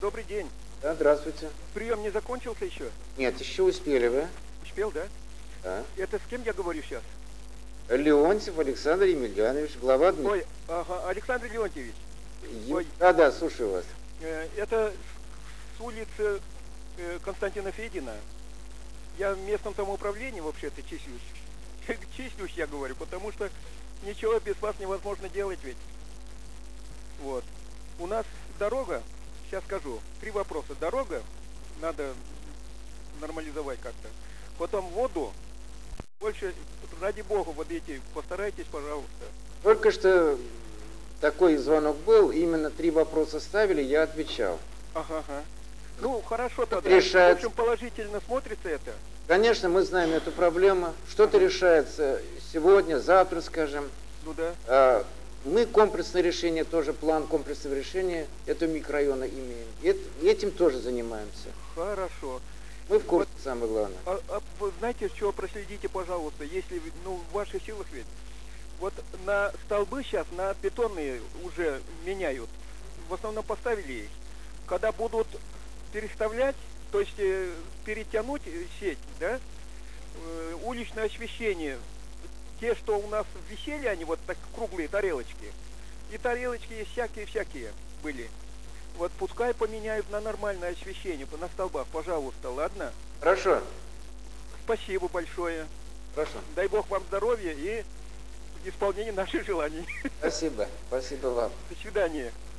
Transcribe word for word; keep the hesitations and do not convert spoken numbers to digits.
Добрый день. Да, здравствуйте. Прием не закончился еще? Нет, еще успели вы. Успел, да? Да. Это с кем я говорю сейчас? Леонтьев Александр Емельянович, глава адми... Ой, ага, Александр Леонтьевич. Е- Ой, Да, да, слушаю вас. э, это с, с улицы э, Константина Федина. Я в местном самоуправлении вообще-то числюсь. Числюсь, я говорю, потому что ничего без вас невозможно делать ведь. Вот. У нас дорога, сейчас скажу, три вопроса. Дорога, надо нормализовать как-то. Потом воду, больше, ради бога, вот эти, постарайтесь, пожалуйста. Только что такой звонок был, именно три вопроса ставили, я отвечал. Ага, ага. Ну, хорошо тогда. Решается. В общем, положительно смотрится это. Конечно, мы знаем эту проблему. Что-то Ага. решается сегодня, завтра, скажем. Ну да. А, Мы комплексное решение, тоже план комплексного решения этого микрорайона имеем. Эт- Этим тоже занимаемся. Хорошо. Мы в курсе, самое главное. А, а вы знаете, что проследите, пожалуйста, если, вы- ну, в ваших силах ведь. Вот на столбы сейчас, на бетонные уже меняют. В основном поставили их. Когда будут переставлять, то есть э, перетянуть э, сеть, да, э, уличное освещение, те, что у нас висели, они вот так круглые тарелочки, и тарелочки есть всякие-всякие были. Вот пускай поменяют на нормальное освещение, на столбах, пожалуйста, ладно? Хорошо. Спасибо большое. Хорошо. Дай Бог вам здоровья и исполнения наших желаний. Спасибо. Спасибо вам. До свидания.